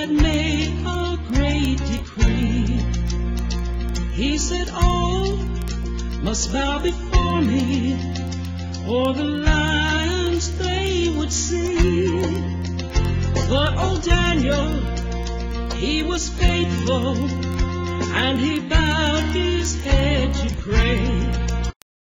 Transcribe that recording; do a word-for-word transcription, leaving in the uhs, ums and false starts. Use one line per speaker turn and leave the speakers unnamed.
had made a great decree. He said, all must bow before me, or the lions they would see. But old Daniel, he was faithful, and he bowed his head to pray.